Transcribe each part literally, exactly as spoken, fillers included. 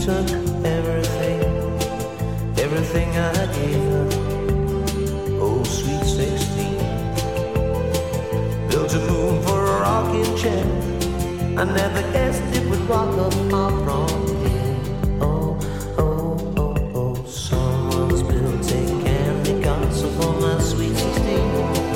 took everything, everything I gave her. Oh, sweet sixteen. Built a moon for a rocking chair. I never guessed it would rock up far from here. Oh, oh, oh, oh. Someone's built a candy castle for my sweet sixteen.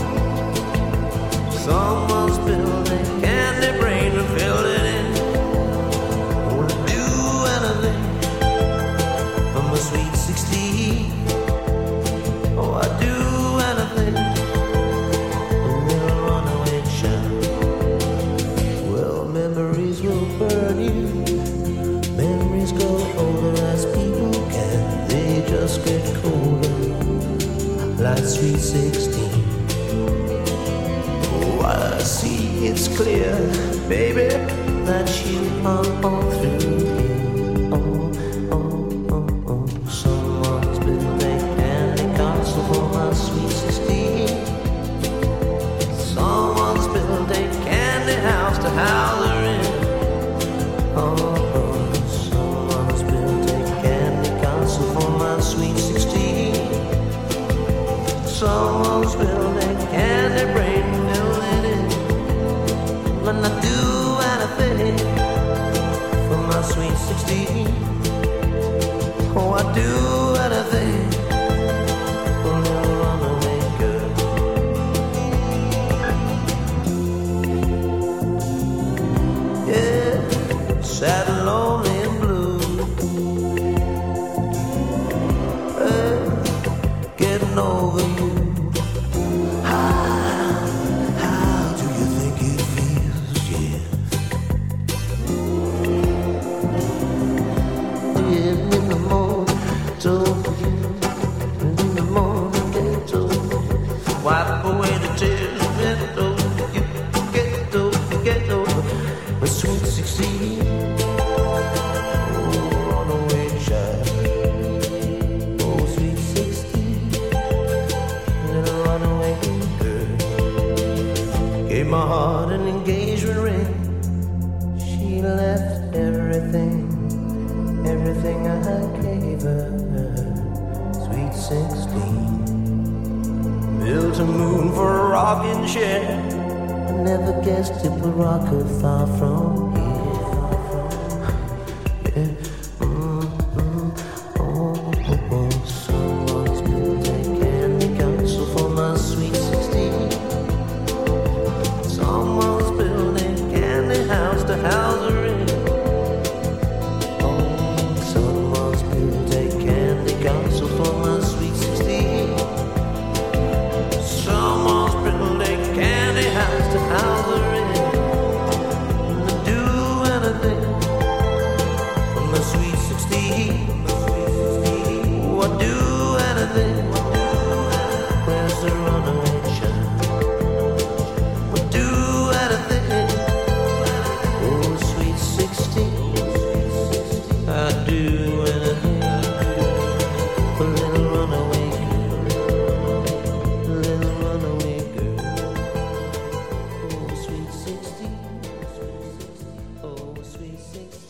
Someone's built a candy brain to fill it in. Would do anything for my sweet sixteen. Oh, I'd do anything. A little runaway child. Well, memories will burn you. Memories grow older as people can. They just get colder, like sweet sixteen. Oh, I see it's clear, baby, that you are all through here. Oh, oh, oh, oh. Someone's built a candy castle for my sweet sixteen. Someone's built a candy house to house her in. Oh, oh. Someone's built a candy castle for my sweet sixteen. Someone's built a candy brain to fill it in. When I do anything for my sweet sixteen. Oh, I do anything for a little runaway girl. Yeah, sad and lonely and blue. Hey, getting over you. How, how do you think it feels? Yeah. Yeah, in the morning, told you. In the morning, they told you. Wipe away the tears, get over you. Get over, get over. My sweet sixteen. Oh, runaway child. Oh, sweet sixteen. Little runaway girl. Gave my heart an engagement ring. She left everything, everything I gave her. Sweet sixteen. Built a moon for a rocking chair. I never guessed it would rock her far from here. Yeah. Mm, mm, oh, oh, oh. Someone's built a candy castle for my sweet sixteen. Someone's built a candy house to house her in. Oh, someone's built a candy castle for my sweet sixteen. Someone's built a candy house to house her in. And I'd do anything for my sweet sixteen. Oh, I'd do anything. Where's the runaway child? I'd do anything. Oh, sweet sixteen. I'd do anything for a little runaway girl. A little runaway girl. Oh, sweet sixteen. Oh, sweet sixteen.